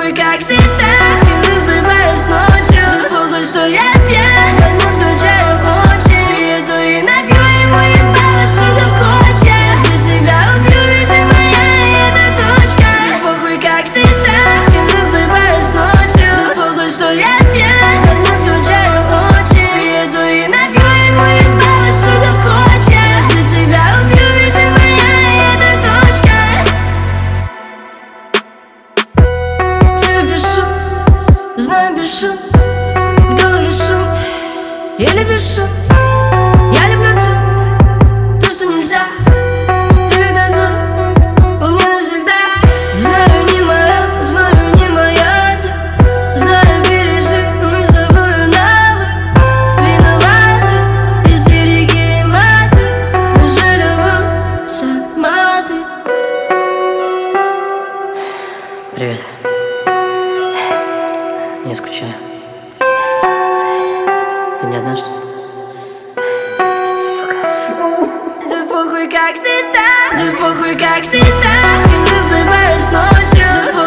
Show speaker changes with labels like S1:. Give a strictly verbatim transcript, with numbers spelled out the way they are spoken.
S1: похуй, как ты там, с кем ты засыпаешь ночью. Да похуй, что я пьян, за ним скучаю очень. Приеду и набью ему ебало, сука, в клочья. За тебя убью, и ты моя, и это точка. Да похуй, как ты там, с кем ты засыпаешь ночью. Да похуй, что я пьян, за ним скучаю очень. Приеду и набью ему ебало, сука, в клочья. За тебя убью, и ты моя, и это точка. Тебе пишу, знаю, пишу, в голове шум, еле дышу. Я люблю то, то, что нельзя. Ты это то, у меня навсегда. Знаю, не моя, знаю, не моя ты. Знаю, пережи, мы с тобою навы. Виноваты, истерики и маты. Неужели вы сама ты?
S2: Привет. Я скучаю. Ты не одна, что ли?
S1: Да похуй, как ты там, да похуй, как ты там, с кем ты засыпаешь ночью.